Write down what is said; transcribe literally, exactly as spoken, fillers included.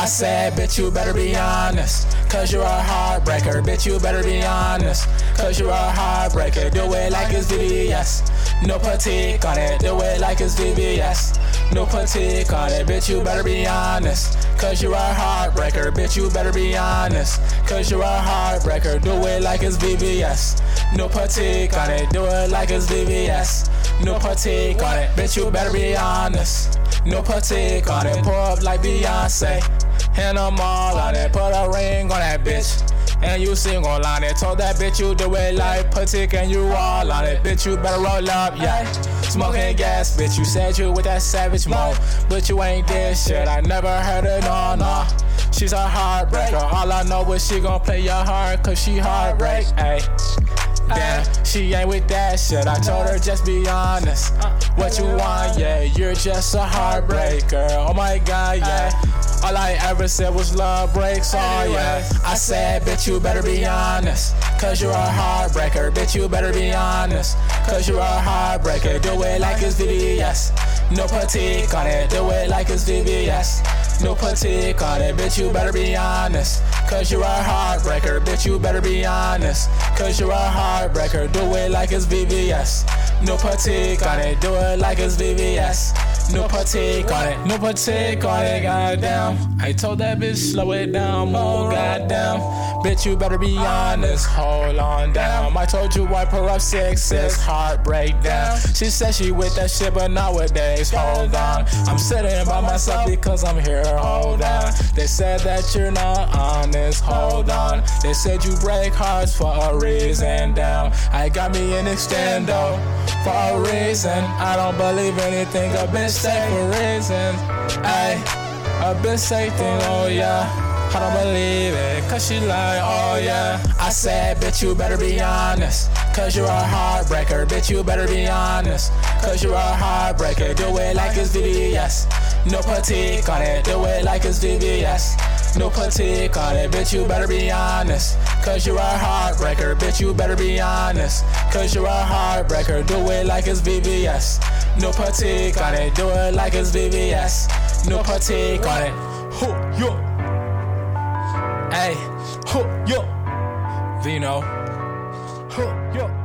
I said, bitch, you better be honest, cause you're a heartbreaker. Bitch, you better be honest, cause you're a heartbreaker. Do it like it's V V S, no fatigue on it. Do it like it's V V S, no fatigue on it. Bitch, you better be honest, cause you're a heartbreaker. Bitch, you better be honest, cause you're a heartbreaker. Do it like it's V V S, no fatigue on it. Do it like it's V V S, no fatigue on it. Bitch, you better be honest, no fatigue on it. Pour up like Beyonce, and I'm all on it. Put a ring on that bitch, and you single on it. Told that bitch you do it like Patek, and you all on it. Bitch, you better roll up, yeah. Smoking gas, bitch, you said you with that savage mode, but you ain't this shit. I never heard it, no, no. She's a heartbreaker. All I know is she gon' play your heart, cause she heartbreak, ayy. Damn, she ain't with that shit. I told her just be honest. What you want, yeah, you're just a heartbreaker. Oh my god, yeah. All I ever said was love breaks, oh yeah. I said, bitch, you better be honest, cause you're a heartbreaker. Bitch, you better be honest, cause you're a heartbreaker. Do it like it's V V S, no fatigue on it. Do it like it's V V S, no fatigue on it. Bitch, you better be honest, cause you're a heartbreaker. Bitch, you better be honest, cause you're a heartbreaker. Do it like it's V V S, no fatigue on it. Do it like it's V V S, no fatigue on it. No fatigue on it, goddamn. I told that bitch slow it down, more goddamn. Bitch, you better be honest, hold on down. I told you wipe her up six, six, heartbreak down. She said she with that shit, but nowadays, hold on. I'm sitting by myself because I'm here, hold on. They said that you're not honest, hold on. They said you break hearts for a reason, down. I got me an extendo for a reason. I don't believe anything a bitch say for reason. Ay, a bitch say thing, oh yeah. I don't believe it, cause she lied, oh yeah. I said, bitch, you better be honest, cause you're a heartbreaker. Bitch, you better be honest, cause you're a heartbreaker. Do it like it's V V S, no fatigue on it. Do it like it's V V S, no fatigue on it. Bitch, you better be honest, cause you're a heartbreaker. Bitch, you better be honest, cause you're a heartbreaker. Do it like it's V V S, no fatigue on it. Do it like it's V V S, no fatigue on it. Ho, yo. Hey, ho, yo. Vino. Ho, yo.